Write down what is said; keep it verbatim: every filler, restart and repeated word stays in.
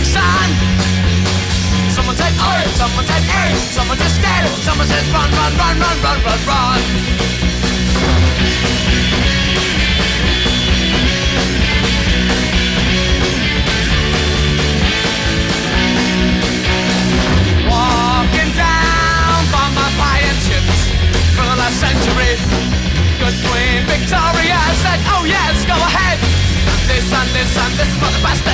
morning sun. Someone said oi, someone said hey, someone just dead. Someone says run, run, run, run, run, run, run. Walking down from my fire chips for the last century. Good Queen Victoria said, oh yes, go ahead. And this and this and this for the bastard.